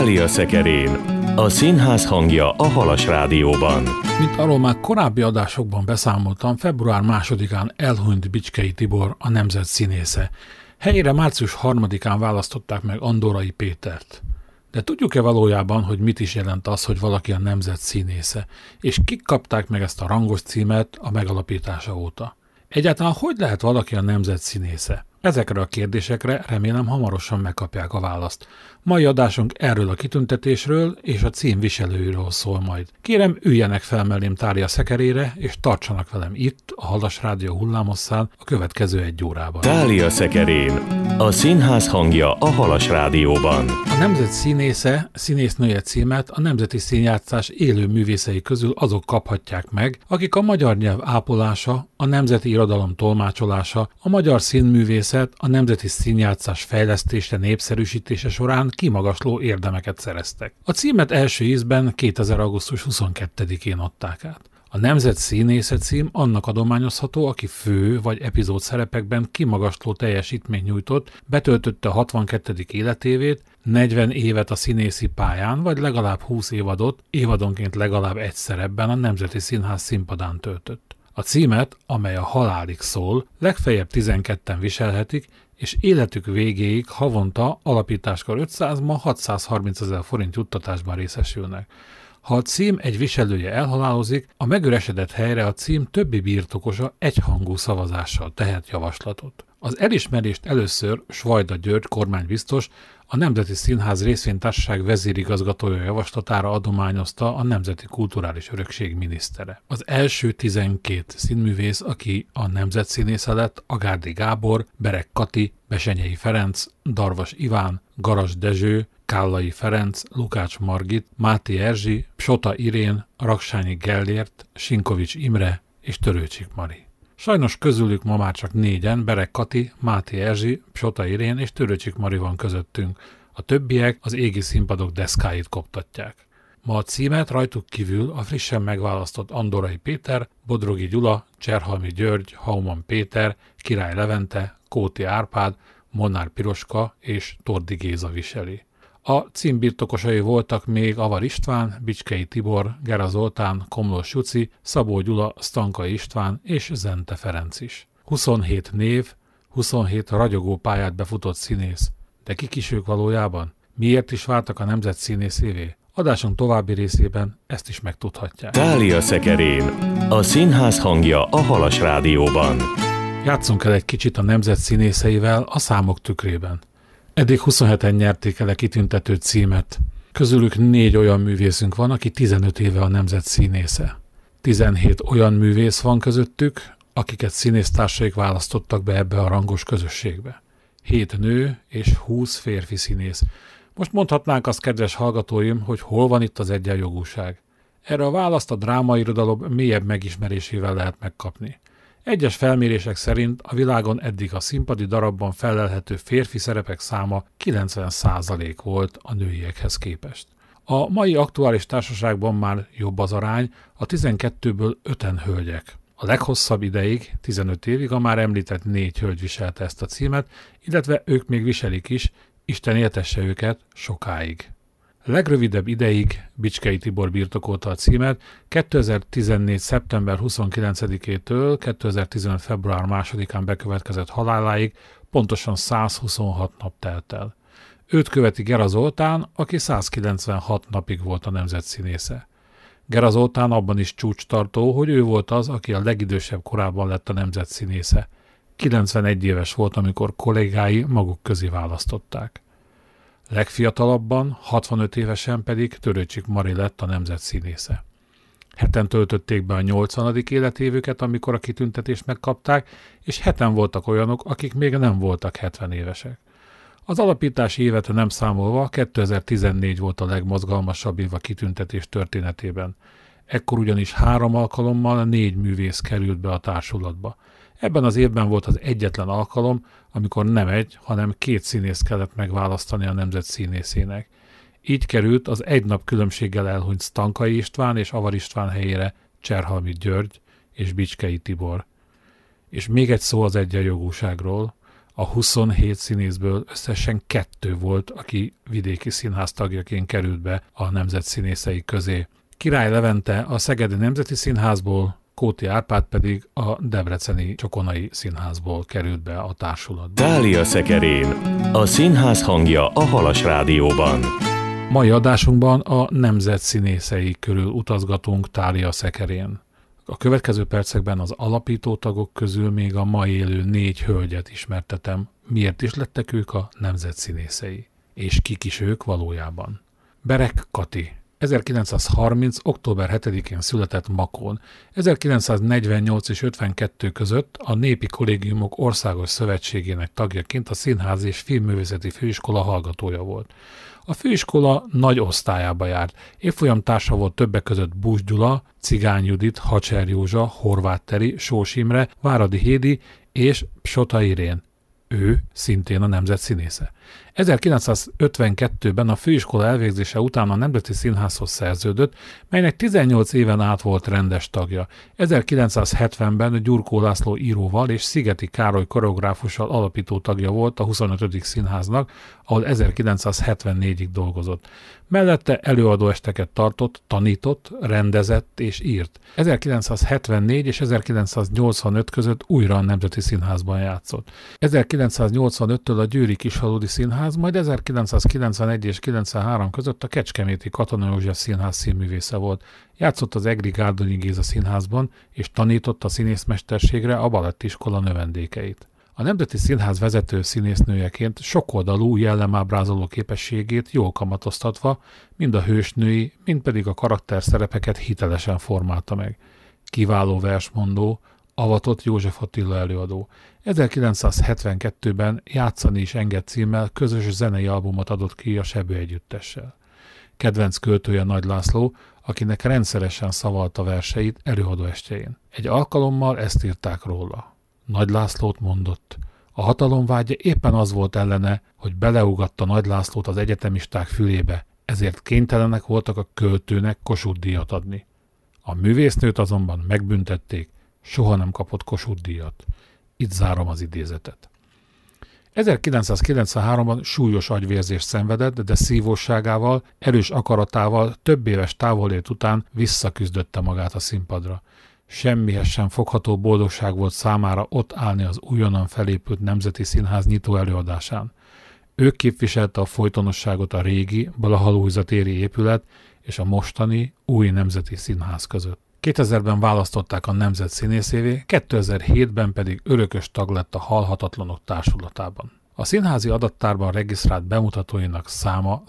Dália szekerén. A színház hangja a Halas Rádióban. Mint arról már korábbi adásokban beszámoltam, február 2-án elhunyt Bicskei Tibor, a nemzet színésze. Helyére március 3-án választották meg Andorai Pétert. De tudjuk-e valójában, hogy mit is jelent az, hogy valaki a nemzet színésze? És kik kapták meg ezt a rangos címet a megalapítása óta? Egyáltalán hogy lehet valaki a nemzet színésze? Ezekre a kérdésekre remélem hamarosan megkapják a választ. Mai adásunk erről a kitüntetésről és a cím viselőiről szól majd. Kérem, üljenek fel mellém Dália szekerére, és tartsanak velem itt, a Halas Rádió hullámosszán a következő 1 órában. Dália szekerén. A színház hangja a Halas Rádióban. A nemzet színésze, színésznője címet a nemzeti színjátszás élő művészei közül azok kaphatják meg, akik a magyar nyelv ápolása, a nemzeti irodalom tolmácsolása, a magyar színművészet, a nemzeti színjátszás fejlesztése, népszerűsítése során kimagasló érdemeket szereztek. A címet első ízben 2000. augusztus 22-én adták át. A nemzet színésze cím annak adományozható, aki fő vagy epizód szerepekben kimagasló teljesítményt nyújtott, betöltötte a 62. életévét, 40 évet a színészi pályán, vagy legalább 20 évadot, évadonként legalább egy szerepben a Nemzeti Színház színpadán töltött. A címet, amely a halálig szól, legfeljebb 12-en viselhetik, és életük végéig havonta alapításkor 500, ma 630 000 forint juttatásban részesülnek. Ha a cím egy viselője elhalálozik, a megüresedett helyre a cím többi birtokosa egyhangú szavazással tehet javaslatot. Az elismerést először Svajda György kormánybiztos, a Nemzeti Színház részvénytársaság vezérigazgatója javaslatára adományozta a Nemzeti Kulturális Örökség minisztere. Az első 12 színművész, aki a nemzetszínésze lett, Agárdi Gábor, Berek Kati, Besenyei Ferenc, Darvas Iván, Garas Dezső, Kállai Ferenc, Lukács Margit, Máté Erzsi, Psota Irén, Raksányi Gellért, Sinkovics Imre és Törőcsik Mari. Sajnos közülük ma már csak 4-en, Berek Kati, Máté Erzsi, Psota Irén és Törőcsik Mari van közöttünk. A többiek az égi színpadok deszkáit koptatják. Ma a címet rajtuk kívül a frissen megválasztott Andorai Péter, Bodrogi Gyula, Cserhalmi György, Hauman Péter, Király Levente, Kóti Árpád, Molnár Piroska és Tordi Géza viseli. A cím birtokosai voltak még Avar István, Bicskei Tibor, Gera Zoltán, Komlós Juci, Szabó Gyula, Stankai István és Zente Ferenc is. 27 név, 27 ragyogó pályát befutott színész. De kik is ők valójában? Miért is váltak a nemzet színészévé? Adásunk további részében ezt is megtudhatják. Dália szekerén. A színház hangja a Halas Rádióban. Játszunk el egy kicsit a nemzet színészeivel a számok tükrében. Eddig 27-en nyerték el a kitüntető címet. Közülük 4 olyan művészünk van, aki 15 éve a nemzet színésze. 17 olyan művész van közöttük, akiket színésztársaik választottak be ebbe a rangos közösségbe. 7 nő és 20 férfi színész. Most mondhatnánk azt, kedves hallgatóim, hogy hol van itt az egyenjogúság. Erre a választ a drámairodalom mélyebb megismerésével lehet megkapni. Egyes felmérések szerint a világon eddig a színpadi darabban fellelhető férfi szerepek száma 90% volt a nőiekhez képest. A mai aktuális társaságban már jobb az arány, a 12-ből 5-en hölgyek. A leghosszabb ideig, 15 évig a már említett 4 hölgy viselte ezt a címet, illetve ők még viselik is, Isten éltesse őket sokáig. Legrövidebb ideig Bicskei Tibor birtokolta a címet, 2014. szeptember 29-től 2015. február 2-án bekövetkezett haláláig pontosan 126 nap telt el. Őt követi Gera Zoltán, aki 196 napig volt a nemzet színésze. Gera Zoltán abban is csúcstartó, hogy ő volt az, aki a legidősebb korában lett a nemzet színésze. 91 éves volt, amikor kollégái maguk közé választották. Legfiatalabban, 65 évesen pedig Törőcsik Mari lett a nemzet színésze. 7-en töltötték be a 80. életévüket, amikor a kitüntetést megkapták, és 7-en voltak olyanok, akik még nem voltak 70 évesek. Az alapítási évet nem számolva 2014 volt a legmozgalmasabb év a kitüntetés történetében. Ekkor ugyanis 3 alkalommal 4 művész került be a társulatba. Ebben az évben volt az egyetlen alkalom, amikor nem 1, hanem 2 színész kellett megválasztani a nemzet színészének. Így került az 1 nap különbséggel elhunyt Stankai István és Avar István helyére Cserhalmi György és Bicskei Tibor. És még egy szó az egyenjogúságról. A 27 színészből összesen 2 volt, aki vidéki színház tagjaként került be a nemzet színészei közé. Király Levente a Szegedi Nemzeti Színházból, Kóti Árpád pedig a Debreceni Csokonai Színházból került be a társulatba. Dália Szekerén, a színház hangja a Halas Rádióban. Mai adásunkban a nemzet színészei körül utazgatunk Dália Szekerén. A következő percekben az alapító tagok közül még a mai élő 4 hölgyet ismertetem, miért is lettek ők a nemzet színészei, és kik is ők valójában. Berek Kati 1930. október 7-én született Makón. 1948 és 52 között a Népi Kollégiumok Országos Szövetségének tagjaként a Színház és Filmművészeti Főiskola hallgatója volt. A főiskola nagy osztályába járt. Évfolyamtársa volt többek között Bús Gyula, Cigány Judit, Hacser Józsa, Horváth Teri, Sós Imre, Váradi Hédi és Psota Irén. Ő szintén a nemzet színésze. 1952-ben a főiskola elvégzése után a Nemzeti Színházhoz szerződött, melynek 18 éven át volt rendes tagja. 1970-ben Gyurkó László íróval és Szigeti Károly koreográfussal alapító tagja volt a 25. Színháznak, ahol 1974-ig dolgozott. Mellette előadóesteket tartott, tanított, rendezett és írt. 1974 és 1985 között újra a Nemzeti Színházban játszott. 1985-től a Győri Kisfaludy Színház, majd 1991 és 93 között a Kecskeméti Katona József Színház színművésze volt. Játszott az Egri Gárdonyi Géza Színházban, és tanította a színészmesterségre a balettiskola növendékeit. A Nemzeti Színház vezető színésznőjeként sokoldalú jellemábrázoló képességét jól kamatoztatva, mind a hősnői, mind pedig a karakterszerepeket hitelesen formálta meg. Kiváló versmondó, avatott József Attila előadó. 1972-ben Játszani is enged címmel közös zenei albumot adott ki a Sebő együttessel. Kedvenc költője Nagy László, akinek rendszeresen szavalta verseit előadóestjein. Egy alkalommal ezt írták róla. Nagy Lászlót mondott. A hatalomvágya éppen az volt ellene, hogy beleugatta Nagy Lászlót az egyetemisták fülébe, ezért kénytelenek voltak a költőnek Kossuth-díjat adni. A művésznőt azonban megbüntették, soha nem kapott Kossuth-díjat. Itt zárom az idézetet. 1993-ban súlyos agyvérzést szenvedett, de szívósságával, erős akaratával több éves távolét után visszaküzdötte magát a színpadra. Semmihez sem fogható boldogság volt számára ott állni az újonnan felépült Nemzeti Színház nyitó előadásán. Ő képviselte a folytonosságot a régi, Blaha-Lujza téri épület és a mostani új Nemzeti Színház között. 2000-ben választották a nemzet színészévé, 2007-ben pedig örökös tag lett a Halhatatlanok társulatában. A színházi adattárban regisztrált bemutatóinak száma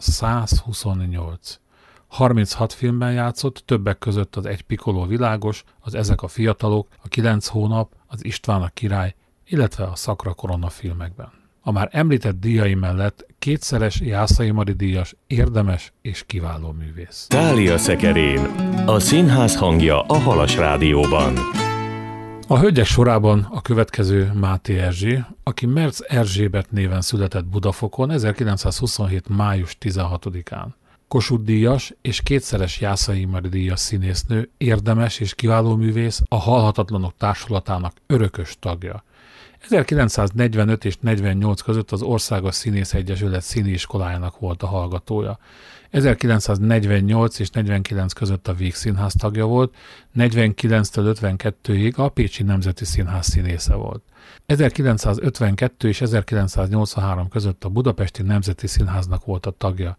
128. 36 filmben játszott, többek között az Egy pikoló világos, az Ezek a fiatalok, a 9 hónap, az István a király, illetve a Szakra korona filmekben. A már említett díjai mellett 2-szeres Jászai Mari díjas, érdemes és kiváló művész. Dália Szekerén, a színház hangja a Halas Rádióban. A hölgyek sorában a következő Máté Erzsé, aki Merz Erzsébet néven született Budafokon 1927. május 16-án. Kossuth-díjas és 2-szeres Jászai Mari díjas színésznő, érdemes és kiváló művész, a Halhatatlanok társulatának örökös tagja. 1945 és 48 között az Országos Színész Egyesület színiiskolájának volt a hallgatója. 1948 és 49 között a Vígszínház tagja volt, 49-től 52-ig a Pécsi Nemzeti Színház színésze volt. 1952 és 1983 között a Budapesti Nemzeti Színháznak volt a tagja.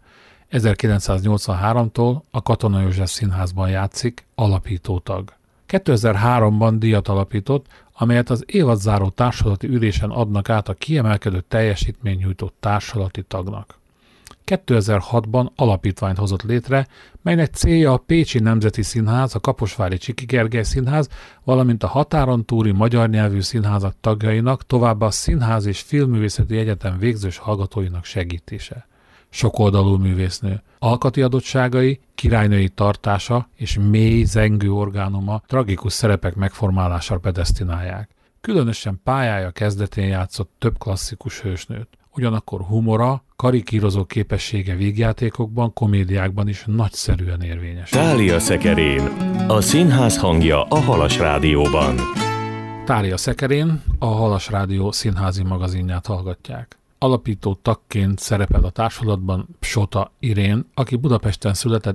1983-tól a Katona József Színházban játszik, alapító tag. 2003-ban díjat alapított, amelyet az évadzáró társulati ülésen adnak át a kiemelkedő teljesítménynyújtó társulati tagnak. 2006-ban alapítványt hozott létre, melynek célja a Pécsi Nemzeti Színház, a Kaposvári Csiki Gergely Színház, valamint a határon túli magyar nyelvű színházak tagjainak, továbbá a Színház és Filmművészeti Egyetem végzős hallgatóinak segítése. Sokoldalú művésznő. Alkati adottságai, királynői tartása és mély zengő orgánuma tragikus szerepek megformálására predesztinálják. Különösen pályája kezdetén játszott több klasszikus hősnőt. Ugyanakkor humora, karikírozó képessége vígjátékokban, komédiákban is nagyszerűen érvényes. Dália Szekerén, a színház hangja a Halas Rádióban. Tália Szekerén a Halas Rádió színházi magazinját hallgatják. Alapító tagként szerepel a társulatban Psota Irén, aki Budapesten született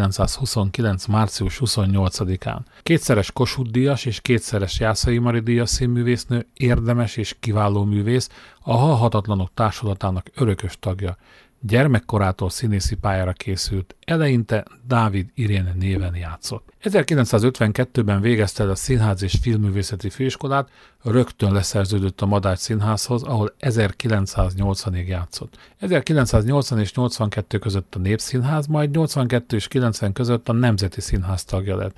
1929. március 28-án. Kétszeres Kossuth-díjas és kétszeres Jászai Mari díjas színművésznő, érdemes és kiváló művész, a Halhatatlanok társulatának örökös tagja. Gyermekkorától színészi pályára készült, eleinte Dávid Irén néven játszott. 1952-ben végezte el a Színház és Filmművészeti Főiskolát, rögtön leszerződött a Madách Színházhoz, ahol 1980-ig játszott. 1980 és 82 között a Népszínház, majd 82 és 90 között a Nemzeti Színház tagja lett.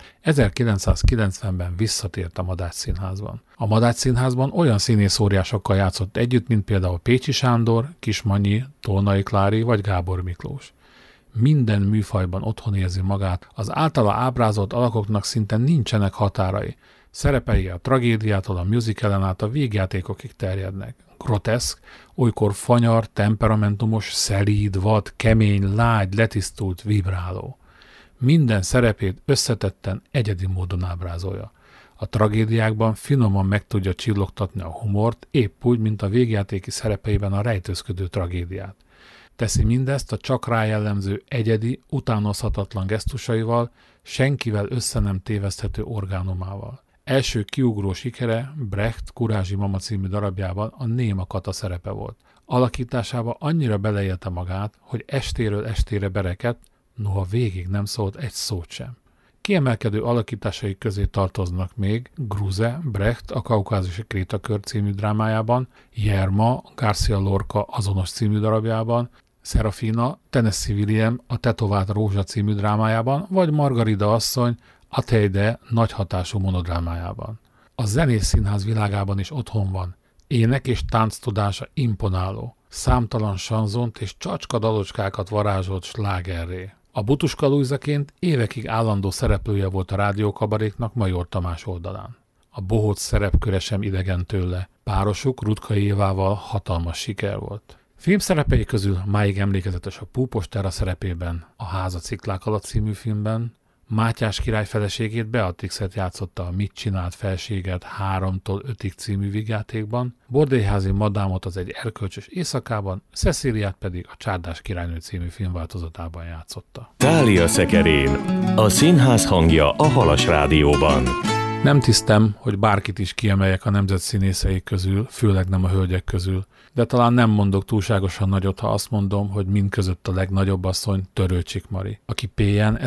1990-ben visszatért a Madách Színházban. A Madách Színházban olyan színészóriásokkal játszott együtt, mint például Pécsi Sándor, Kismanyi, Tolnai Klári vagy Gábor Miklós. Minden műfajban otthon érzi magát, az általa ábrázolt alakoknak szinte nincsenek határai. Szerepei a tragédiától a musicalen át a végjátékokig terjednek. Groteszk, olykor fanyar, temperamentumos, szelíd, vad, kemény, lágy, letisztult, vibráló. Minden szerepét összetetten, egyedi módon ábrázolja. A tragédiákban finoman meg tudja csillogtatni a humort, épp úgy, mint a végjátéki szerepeiben a rejtőzködő tragédiát. Teszi mindezt a csak rá jellemző egyedi, utánozhatatlan gesztusaival, senkivel össze nem téveszthető orgánumával. Első kiugró sikere Brecht Kurázsi Mama című darabjában a néma Kata szerepe volt. Alakításába annyira beleélte magát, hogy estéről estére berekedt, noha végig nem szólt egy szót sem. Kiemelkedő alakításai közé tartoznak még Gruze Brecht a Kaukázusi Krétakör című drámájában, Jerma Garcia Lorca azonos című darabjában, Serafina Tennessee William a Tetovált Rózsa című drámájában, vagy Margarida asszony a Teide nagy hatású monodrámájában. A zenész színház világában is otthon van. Ének és tánc tudása imponáló. Számtalan sanzont és csacska dalocskákat varázsolt slágerré. A Butuska Lujzaként évekig állandó szereplője volt a rádiókabaréknak Major Tamás oldalán. A bohóc szerepköre sem idegen tőle. Párosuk Rutka Évával hatalmas siker volt. Filmszerepei közül máig emlékezetes a Púpostára szerepében, a Háza ciklák alatt című filmben, Mátyás király feleségét Beatrixet játszotta a Mit csinált felséget 3-tól 5-ig című vígjátékban, Bordélyházi madámot az Egy erkölcsös éjszakában, Cecíliát pedig a Csárdás királynő című filmváltozatában játszotta. Tália Szekerén, a színház hangja a Halas Rádióban. Nem tisztem, hogy bárkit is kiemeljek a nemzet színészei közül, főleg nem a hölgyek közül, de talán nem mondok túlságosan nagyot, ha azt mondom, hogy mindközött a legnagyobb asszony Törőcsik Mari, aki Péjen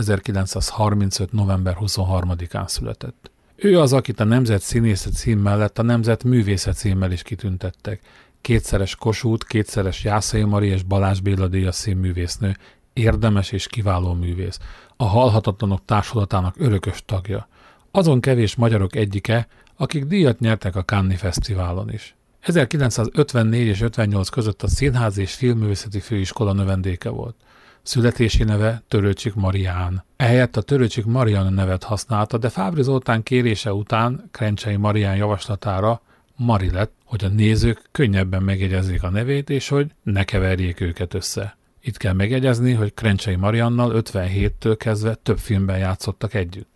1935. november 23-án született. Ő az, akit a Nemzet Színésze cím mellett a Nemzet Művésze címmel is kitüntettek. Kétszeres Kossuth, kétszeres Jászai Mari és Balázs Béla díjas színművésznő, érdemes és kiváló művész, a Halhatatlanok társulatának örökös tagja. Azon kevés magyarok egyike, akik díjat nyertek a Cannes-i Fesztiválon is. 1954 és 58 között a Színház és Filmművészeti Főiskola növendéke volt. Születési neve Törőcsik Marián. Ehelyett a Törőcsik Marian nevet használta, de Fábry Zoltán kérése után Krencsey Marián javaslatára Mari lett, hogy a nézők könnyebben megjegyezzék a nevét, és hogy ne keverjék őket össze. Itt kell megjegyezni, hogy Krencsey Mariannal 57-től kezdve több filmben játszottak együtt.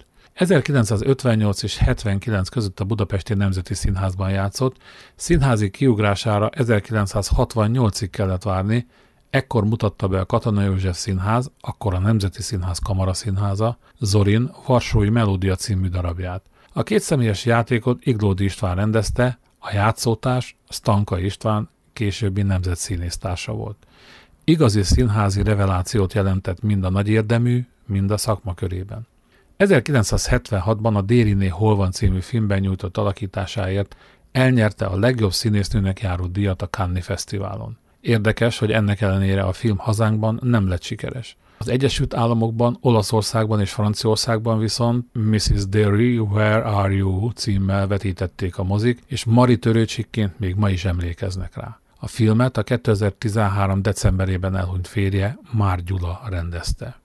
1958 és 79 között a Budapesti Nemzeti Színházban játszott, színházi kiugrására 1968-ig kellett várni, ekkor mutatta be a Katona József Színház, akkor a Nemzeti Színház Kamaraszínháza, Zorin Varsói Melódia című darabját. A kétszemélyes játékot Iglódi István rendezte, a játszótárs Stanka István későbbi nemzetszínésztársa volt. Igazi színházi revelációt jelentett mind a nagy érdemű, mind a szakma körében. 1976-ban a Dériné Hol van című filmben nyújtott alakításáért elnyerte a legjobb színésznőnek járó díjat a Cannes-i Fesztiválon. Érdekes, hogy ennek ellenére a film hazánkban nem lett sikeres. Az Egyesült Államokban, Olaszországban és Franciaországban viszont Mrs. Derry, Where Are You címmel vetítették a mozik, és Mari Törőcsikként még ma is emlékeznek rá. A filmet a 2013. decemberében elhunyt férje, Már Gyula rendezte.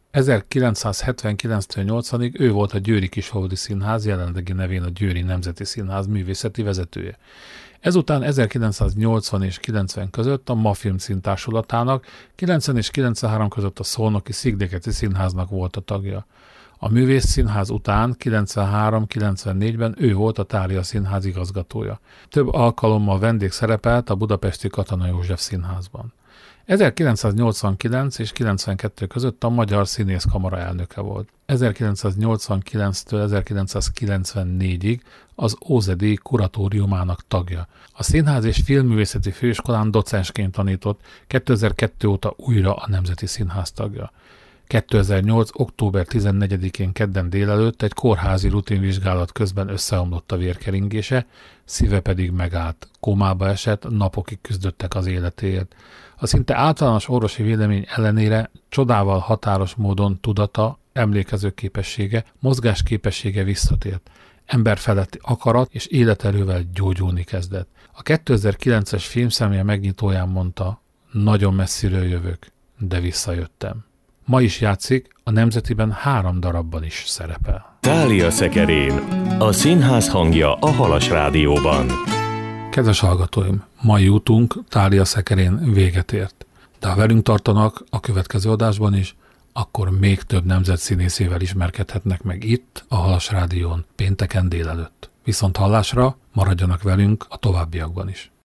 1979-80-ig ő volt a Győri Kisfaludy Színház, jelenlegi nevén a Győri Nemzeti Színház művészeti vezetője. Ezután 1980 és 90 között a Ma Filmszín társulatának, 90 és 93 között a Szolnoki Szigligeti Színháznak volt a tagja. A Művészszínház után 93-94-ben ő volt a Thália Színház igazgatója. Több alkalommal vendégszerepelt a budapesti Katona József Színházban. 1989 és 92 között a Magyar Színészkamara elnöke volt. 1989-től 1994-ig az OZEDI kuratóriumának tagja. A Színház és Filmművészeti Főiskolán docensként tanított, 2002 óta újra a Nemzeti Színház tagja. 2008. október 14-én kedden délelőtt egy kórházi rutinvizsgálat közben összeomlott a vérkeringése, szíve pedig megállt. Kómába esett, napokig küzdöttek az életéért. A szinte általános orvosi vélemény ellenére csodával határos módon tudata, emlékezőképessége, mozgásképessége visszatért. Emberfeletti akarat és életerővel gyógyulni kezdett. A 2009-es filmszemje megnyitóján mondta, nagyon messziről jövök, de visszajöttem. Ma is játszik, a Nemzetiben 3 darabban is szerepel. Thália Szekerén, a színház hangja a Halas Rádióban. Kedves hallgatóim, mai útunk Thália Szekerén véget ért. De ha velünk tartanak a következő adásban is, akkor még több nemzetszínészével ismerkedhetnek meg itt, a Halas Rádión pénteken délelőtt. Viszont hallásra, maradjanak velünk a továbbiakban is.